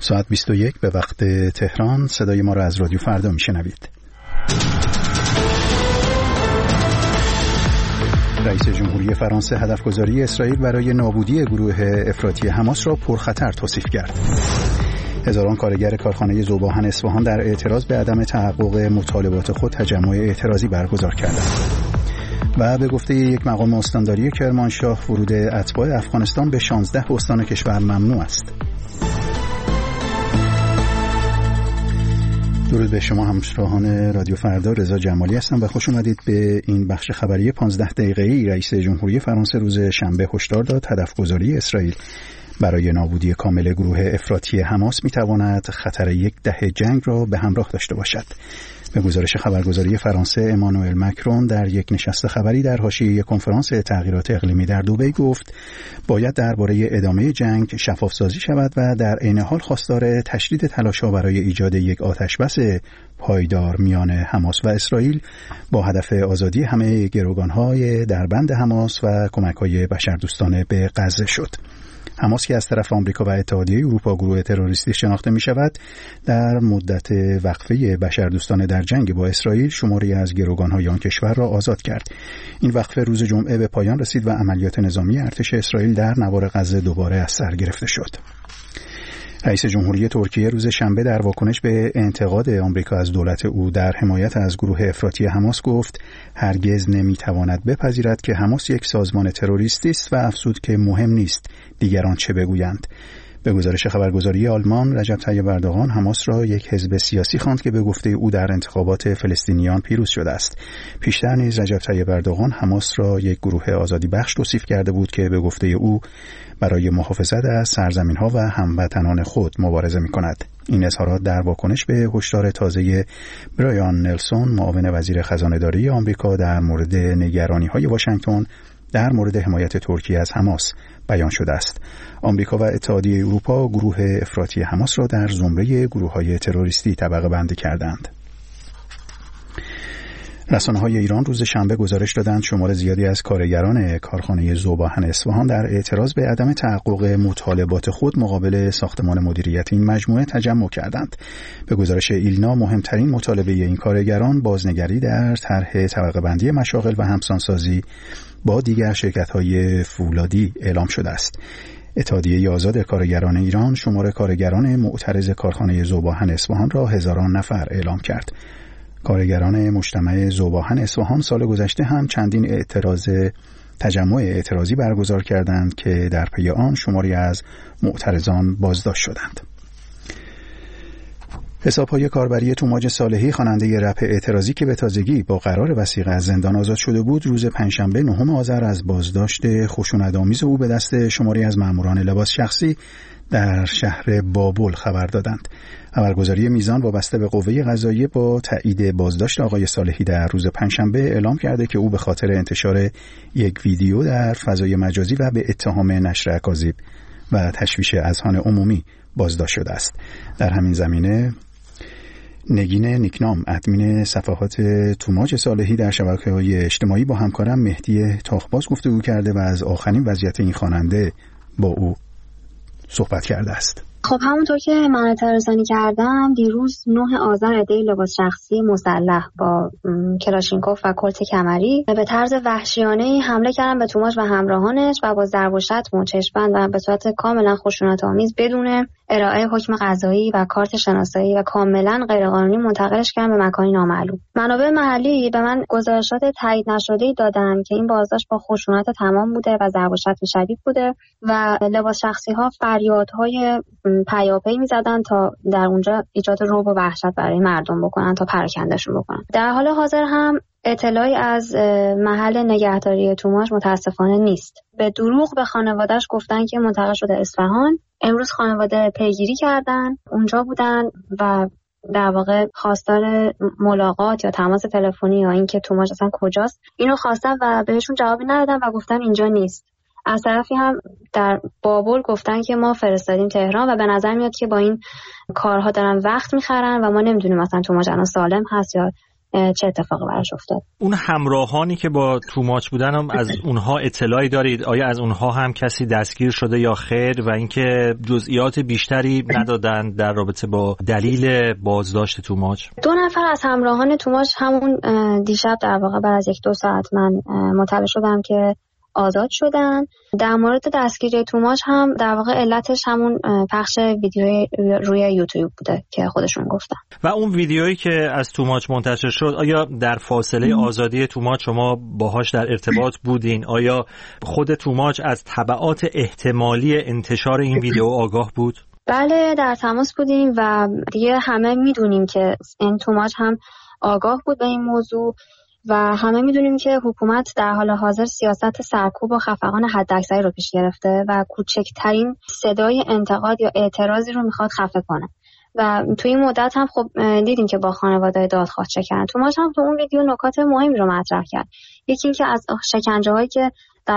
ساعت 21 به وقت تهران. صدای ما را از رادیو فردا میشنوید. رئیس جمهوری فرانسه هدفگذاری اسرائیل برای نابودی گروه افراطی حماس را پرخطر توصیف کرد. هزاران کارگر کارخانه ذوباهن اصفهان در اعتراض به عدم تحقق مطالبات خود تجمع اعتراضی برگزار کردند. و به گفته یک مقام استانداری کرمانشاه، ورود اتباع افغانستان به 16 استان کشور ممنوع است. درود به شما همراهان رادیو فردا، رضا جمالی هستم و خوش اومدید به این بخش خبری 15 دقیقه‌ای. رئیس جمهوری فرانسه روز شنبه هشدار داد هدفگذاری اسرائیل برای نابودی کامل گروه افراطی حماس میتواند خطر یک دهه جنگ را به همراه داشته باشد. به گزارش خبرگزاری فرانسه، امانوئل مکرون در یک نشست خبری در حاشیه کنفرانس تغییرات اقلیمی در دبی گفت باید درباره ادامه جنگ شفاف‌سازی شود و در عین حال خواستار تشدید تلاش‌ها برای ایجاد یک آتشبس پایدار میان حماس و اسرائیل با هدف آزادی همه گروگان‌های در بند حماس و کمک‌های بشردوستانه به غزه شد. حماس که از طرف آمریکا و اتحادیه اروپا گروه تروریستی شناخته می شود، در مدت وقفه بشردوستانه در جنگ با اسرائیل شماری از گروگان‌های آن کشور را آزاد کرد. این وقفه روز جمعه به پایان رسید و عملیات نظامی ارتش اسرائیل در نوار غزه دوباره از سر گرفته شد. رئیس جمهوری ترکیه روز شنبه در واکنش به انتقاد آمریکا از دولت او در حمایت از گروه افراطی حماس گفت هرگز نمیتواند بپذیرد که حماس یک سازمان تروریستی است و افزود که مهم نیست دیگران چه بگویند. به گزارش خبرگزاری آلمان، رجب طیب اردوغان حماس را یک حزب سیاسی خواند که به گفته او در انتخابات فلسطینیان پیروز شده است. پیشتر نیز رجب طیب اردوغان حماس را یک گروه آزادی بخش توصیف کرده بود که به گفته او برای محافظت از سرزمین‌ها و هموطنان خود مبارزه می‌کند. این اظهارات در واکنش به هشدار تازه برایان نلسون، معاون وزیر خزانه‌داری آمریکا، در مورد نگرانی‌های واشنگتن در مورد حمایت ترکیه از حماس بیان شده است. آمریکا و اتحادیه اروپا گروه افراطی حماس را در زمره گروه‌های تروریستی طبقه بندی کردند. رسانه‌های ایران روز شنبه گزارش دادند شمار زیادی از کارگران کارخانه ذوباهن اصفهان در اعتراض به عدم تحقق مطالبات خود مقابل ساختمان مدیریت این مجموعه تجمع کردند. به گزارش ایلنا مهمترین مطالبه این کارگران بازنگری در طرح طبقه بندی مشاغل و همسانسازی با دیگر شرکت‌های فولادی اعلام شده است. اتحادیه آزاد کارگران ایران شمار کارگران معترض کارخانه ذوباهن اصفهان را هزاران نفر اعلام کرد. کارگران مجتمع ذوباهن اصفهان سال گذشته هم چندین تجمع اعتراضی برگزار کردند که در پی آن شماری از معترضان بازداشت شدند. حساب‌های کاربری توماج صالحی، خواننده رپ اعتراضی که به تازگی با قرار وثیقه از زندان آزاد شده بود، روز پنجشنبه 9 آذر از بازداشت خشونت‌آمیز او به دست شماری از ماموران لباس شخصی در شهر بابل خبر دادند. خبرگزاری میزان وابسته به قوه قضاییه با تایید بازداشت آقای صالحی در روز پنجشنبه اعلام کرده که او به خاطر انتشار یک ویدیو در فضای مجازی و به اتهام نشر اکاذیب و تشویش اذهان عمومی بازداشت شده است. در همین زمینه نگین نیکنام، ادمین صفحات توماج صالحی در شبکه‌های اجتماعی، با همکارم مهدی تاخباز گفتگو کرده و از آخرین وضعیت این خواننده با او صحبت کرده است. خب همونطور که من اعتراضی کردم، دیروز 9 آذر عده‌ای لباس شخصی مسلح با کلاشینکوف و کلت کمری به طرز وحشیانه‌ای حمله کردن به توماج و همراهانش و با ضرب و شتم، چشم‌بند و به صورت کاملا خشونت‌آمیز بدون ارائه حکم قضایی و کارت شناسایی و کاملا غیرقانونی منتقلش کردن به مکانی نامعلوم. منابع محلی به من گزارشات تایید نشده‌ای دادن که این بازداشت با خشونت تمام بوده و ضرب و شتم شدید بوده و لباس شخصی‌ها فریادهای پیاپی می‌زدن تا در اونجا ایجاد رعب و وحشت برای مردم بکنن تا پراکندهشون بکنن. در حال حاضر هم اطلاعی از محل نگهداری توماج متاسفانه نیست. به دروغ به خانواده‌اش گفتن که منتقل شده اصفهان. امروز خانواده پیگیری کردن، اونجا بودن و در واقع خواستار ملاقات یا تماس تلفنی یا اینکه توماج اصلا کجاست اینو خواستن و بهشون جوابی ندادن و گفتن اینجا نیست. از طرفی هم در بابل گفتن که ما فرستادیم تهران و به نظر میاد که با این کارها دارن وقت میخرن و ما نمیدونیم مثلا توماج الان سالم هست یا چه اتفاقی براش افتاد. اون همراهانی که با توماچ بودن هم از اونها اطلاعی دارید؟ آیا از اونها هم کسی دستگیر شده یا خیر؟ و اینکه جزئیات بیشتری ندادن در رابطه با دلیل بازداشت توماچ؟ 2 نفر از همراهان توماچ همون دیشب در واقع بعد از 1-2 ساعت من مطلع شدم که آزاد شدن. در مورد دستگیری توماچ هم در واقع علتش همون پخش ویدیوی روی یوتیوب بوده که خودشون گفتن. و اون ویدیویی که از توماچ منتشر شد، آیا در فاصله آزادی توماچ شما باهاش در ارتباط بودین؟ آیا خود توماچ از تبعات احتمالی انتشار این ویدیو آگاه بود؟ بله، در تماس بودیم و دیگه همه میدونیم که این توماچ هم آگاه بود به این موضوع و همه میدونیم که حکومت در حال حاضر سیاست سرکوب و خفقان حداکثری رو پیش گرفته و کوچکترین صدای انتقاد یا اعتراضی رو میخواد خفه کنه و توی این مدت هم خب دیدیم که با خانواده دادخواه چه کردن. توماچ هم تو اون ویدیو نکات مهمی رو مطرح کرد. یکی این که از شکنجه‌هایی که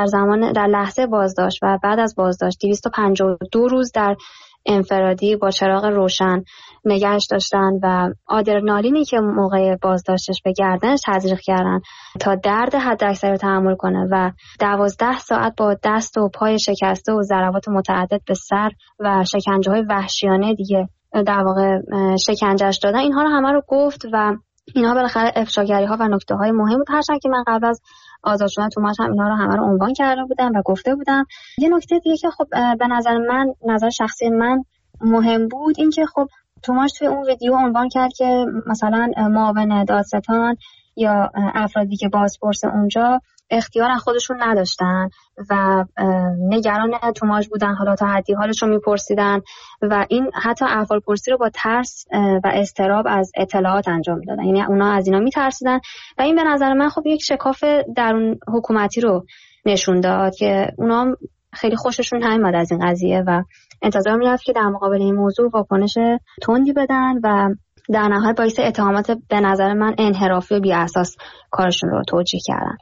در لحظه بازداشت و بعد از بازداشت 252 روز در انفرادی با چراغ روشن نگهش داشتن و آدرنالینی که موقع بازداشتش به گردنش تزریق کردن تا درد حداکثری رو تحمل کنه و 12 ساعت با دست و پای شکسته و ضربات متعدد به سر و شکنجه‌های وحشیانه دیگه در واقع شکنجهش دادن، اینها رو همه رو گفت و اینها بالاخره افشاگری‌ها و نکته‌های مهم بود. هرچند که من قبل از آزاد شدن توماچ هم اینها رو همه رو عنوان کرده بودم و گفته بودم. یه نکته دیگه که خب به نظر شخصی من مهم بود این که خب توماچ توی اون ویدیو عنوان کرد که مثلا معاون دادستان یا افرادی که بازپرس اونجا اختیار از خودشون نداشتن و نگران توماچ بودن، حالا تا حدی حالش رو میپرسیدن و این حتی احوال پرسی رو با ترس و اضطراب از اطلاعات انجام میدادن. یعنی اونا از اینا میترسیدن و این به نظر من خب یک شکاف درون حکومتی رو نشون داد که اونا خیلی خوششون نیامد از این قضیه و انتظار میرفت که در مقابل این موضوع واکنش تندی بدن و در نهایت باعث اتهامات به نظر من انحرافی و بی اساس کارشون رو توجیه کردن.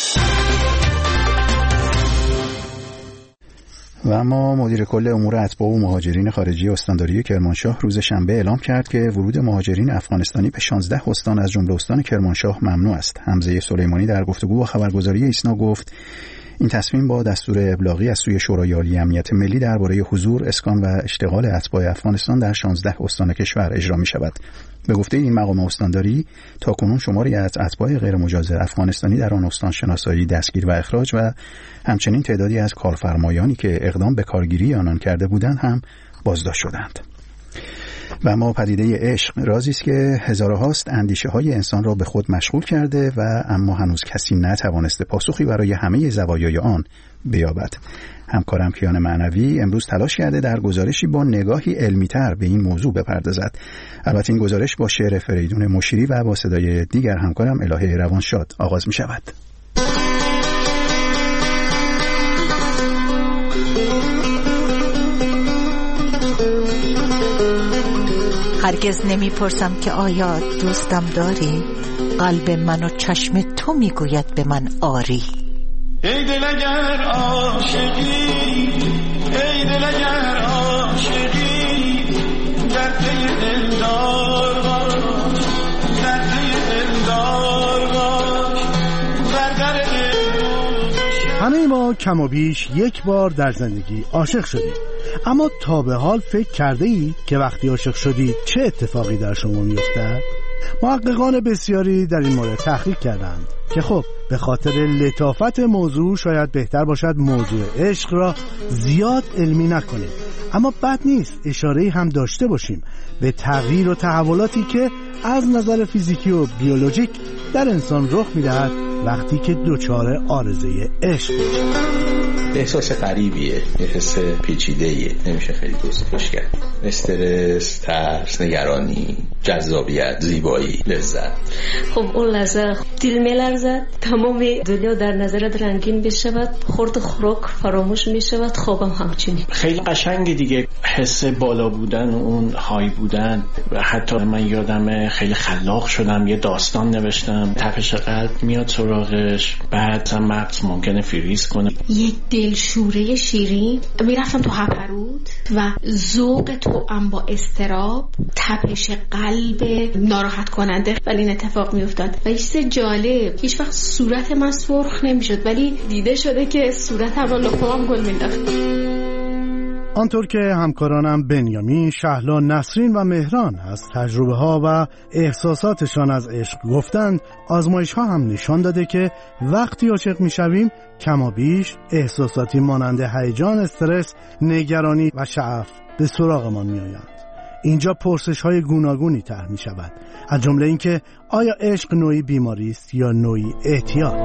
و اما مدیر کل امور اتباع و مهاجرین خارجی استانداری کرمانشاه روز شنبه اعلام کرد که ورود مهاجرین افغانستانی به 16 استان از جمله استان کرمانشاه ممنوع است. حمزه سلیمانی در گفتگو با خبرگزاری ایسنا گفت این تصمیم با دستور ابلاغی از سوی شورای عالی امنیت ملی درباره حضور، اسکان و اشتغال اتباع افغانستان در 16 استان کشور اجرا می شود. به گفته این مقام استانداری تاکنون شماری از اتباع غیر مجاز افغانستانی در آن استان شناسایی، دستگیر و اخراج و همچنین تعدادی از کارفرمایانی که اقدام به کارگیری آنان کرده بودند هم بازداشت شدند. و اما پدیده عشق رازی است که هزارهاست اندیشه های انسان را به خود مشغول کرده و اما هنوز کسی نتوانسته پاسخی برای همه زوایای آن بیابد. همکارم کیان معنوی امروز تلاش کرده در گزارشی با نگاهی علمی‌تر به این موضوع بپردازد. البته این گزارش با شعر فریدون مشیری و با صدای دیگر همکارم الهه روانشاد آغاز می شود. هرگز نمیپرسم که آیا دوستم داری، قلب من و چشم تو میگوید به من آری. ای دل اگر عاشقی، ای دل اگر عاشقی، در پی دلدار باش، در پی دلدار باش، در در دل. همه ما کم و بیش یک بار در زندگی عاشق شدیم، اما تا به حال فکر کرده اید که وقتی عاشق شدید چه اتفاقی در شما میفته؟ محققان بسیاری در این مورد تحقیق کردند که خب به خاطر لطافت موضوع شاید بهتر باشد موضوع عشق را زیاد علمی نکنیم، اما بد نیست اشاره‌ای هم داشته باشیم به تغییر و تحولاتی که از نظر فیزیکی و بیولوژیک در انسان رخ می‌دهد وقتی که دچار عارضه عشق می‌شود. احساس غریبیه، یه حس پیچیده‌ایه، نمیشه خیلی توصیفش کرد. استرس، ترس، نگرانی، جذابیت، زیبایی، لذت. خب اون لحظه دل می‌لرزد، تمام دنیا در نظرت رنگین بشود، خورد خوراک فراموش میشود، خوابم همچنین. خیلی قشنگه دیگه، حس بالا بودن و اون های بودن. حتی من یادمه خیلی خلاق شدم، یه داستان نوشتم، تپش قلب میاد سراغش، بعد هم مغز ممکنه فریز کنه. یک دلشوره شیرین، میرفتم تو هپرود و ذوق توام با استراب، تپش قلب قلب ناراحت کننده ولی این اتفاق میافتاد و چیز جالب هیچ وقت صورت من سرخ نمیشد ولی دیده شده که صورتم رو لپام گل مینداخت. آنطور که همکارانم بنیامین، شهلا، نسرین و مهران از تجربه ها و احساساتشان از عشق گفتند، آزمایش ها هم نشان داده که وقتی عاشق میشویم کما بیش احساساتی مانند هیجان، استرس، نگرانی و شعف به سراغمان میآیند. اینجا پرسش های گوناگونی طرح می شود، از جمله اینکه آیا عشق نوعی بیماری است یا نوعی اعتیاد؟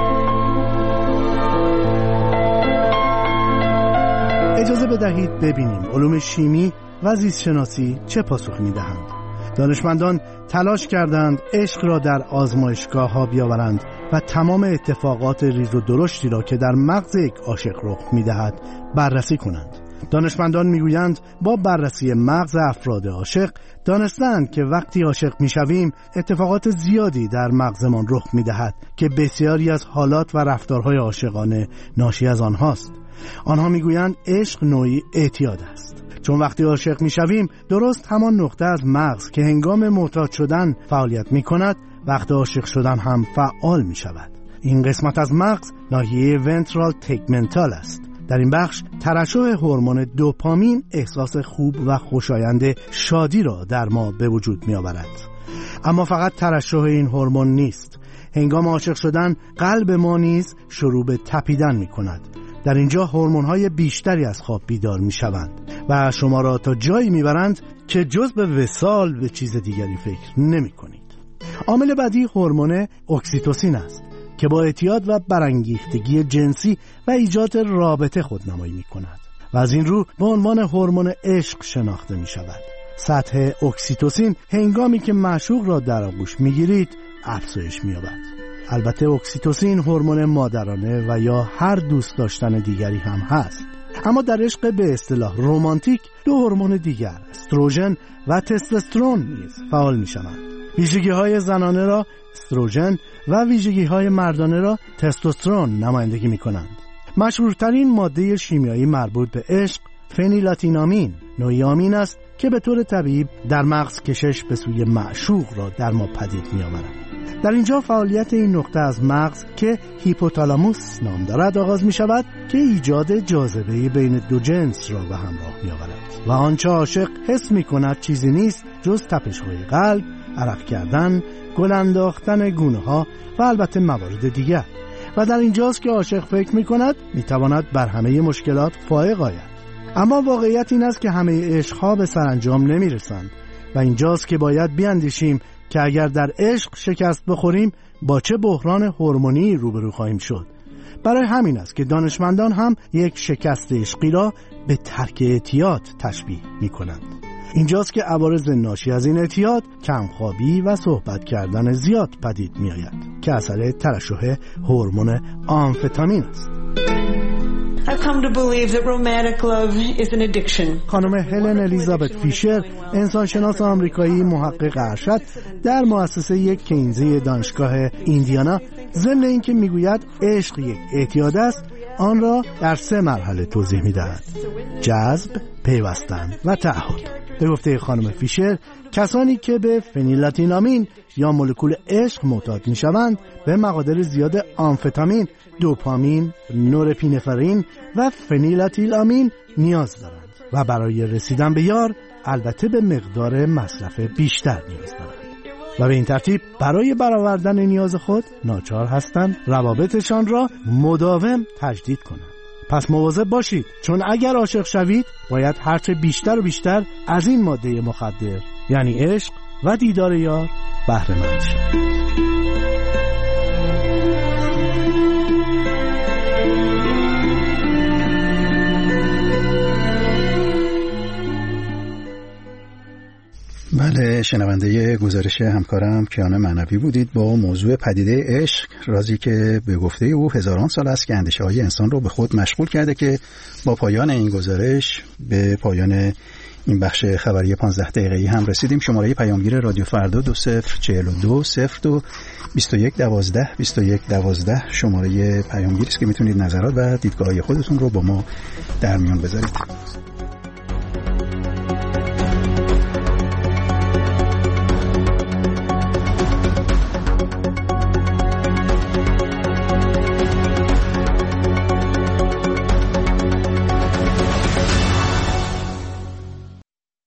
اجازه بدهید ببینیم علوم شیمی و زیست شناسی چه پاسخ می دهند. دانشمندان تلاش کردند عشق را در آزمایشگاه ها بیاورند و تمام اتفاقات ریز و درشتی را که در مغز یک عاشق رخ می دهد بررسی کنند. دانشمندان میگویند با بررسی مغز افراد عاشق دانستند که وقتی عاشق میشویم اتفاقات زیادی در مغزمان رخ میدهد که بسیاری از حالات و رفتارهای عاشقانه ناشی از آنهاست. آنها میگویند عشق نوعی اعتیاد است، چون وقتی عاشق میشویم درست همان نقطه از مغز که هنگام معتاد شدن فعالیت میکند وقت عاشق شدن هم فعال میشود. این قسمت از مغز ناحیه ونترال تگمنتال است. در این بخش ترشح هورمون دوپامین احساس خوب و خوشایند شادی را در ما به وجود می آورد. اما فقط ترشح این هورمون نیست. هنگام عاشق شدن قلب ما نیز شروع به تپیدن می کند. در اینجا هورمون‌های بیشتری از خواب بیدار می شوند و شما را تا جایی می برند که جز به وصال به چیز دیگری فکر نمی کنید. عامل بعدی هورمون اکسیتوسین است که با اعتیاد و برانگیختگی جنسی و ایجاد رابطه خودنمایی می کند و از این رو به عنوان هورمون عشق شناخته می شود. سطح اکسیتوسین هنگامی که معشوق را در آغوش می گیرید افزایش می یابد. البته اکسیتوسین هورمون مادرانه و یا هر دوست داشتن دیگری هم هست، اما در عشق به اصطلاح رمانتیک دو هورمون دیگر استروژن و تستوسترون نیز فعال می شوند. ویژگی‌های زنانه را استروژن و ویژگی‌های مردانه را تستوسترون نمایندگی می‌کنند. مشهورترین ماده شیمیایی مربوط به عشق فنیلاتینامین نوعی آمین است که به طور طبیعی در مغز کشش به سوی معشوق را در ما پدید می‌آورد. در اینجا فعالیت این نقطه از مغز که هیپوتالاموس نام دارد آغاز می‌شود که ایجاد جاذبه بین دو جنس را به همراه می‌آورد و آنچه عاشق حس می‌کند چیزی نیست جز تپش‌های قلب، عرق کردن، گل انداختن گونه ها و البته موارد دیگر. و در اینجاست که عاشق فکر می کند می تواند بر همه مشکلات فائق آید. اما واقعیت این است که همه عشقها به سرانجام نمی رسند و اینجاست که باید بیاندیشیم که اگر در عشق شکست بخوریم با چه بحران هورمونی روبرو خواهیم شد. برای همین است که دانشمندان هم یک شکست عشقی را به ترک اعتیاد تشبیه می کنند. اینجاست که عوارض ناشی از این اعتیاد کمخوابی و صحبت کردن زیاد پدید می آید که اثر ترشح هورمون آمفتامین است. I've come to believe that romantic love is an addiction. خانم هلن الیزابت فیشر، انسانشناس آمریکایی محقق ارشد در مؤسسه یک کینزی دانشگاه ایندیانا، ضمن اینکه میگوید عشق یک اعتیاد است، آن را در 3 مرحله توضیح می‌دهد: جذب، پیوستن و تعهد. به گفته خانم فیشر، کسانی که به فنیلاتینامین یا مولکول عشق معتاد میشوند به مقادیر زیاد آمفتامین، دوپامین، نورپینفرین و فنیلاتیلامین نیاز دارند و برای رسیدن به یار البته به مقدار مصرف بیشتر نیاز دارند و به این ترتیب برای برآوردن نیاز خود ناچار هستند روابطشان را مداوم تجدید کنند. پس مواظب باشید، چون اگر عاشق شوید باید هرچه بیشتر و بیشتر از این ماده مخدر یعنی عشق و دیدار یار بهره مند شوید. بله، شنونده گزارش همکارم کیان معنوی بودید با موضوع پدیده عشق، رازی که به گفته او هزاران سال است که اندیشه‌های انسان رو به خود مشغول کرده، که با پایان این گزارش به پایان این بخش خبری 15 دقیقه‌ای هم رسیدیم. شماره پیامگیر رادیو فردا 2042 02 21 12 21 12 شماره پیامگیری است که میتونید نظرات و دیدگاه‌های خودتون رو با ما در میان بذارید.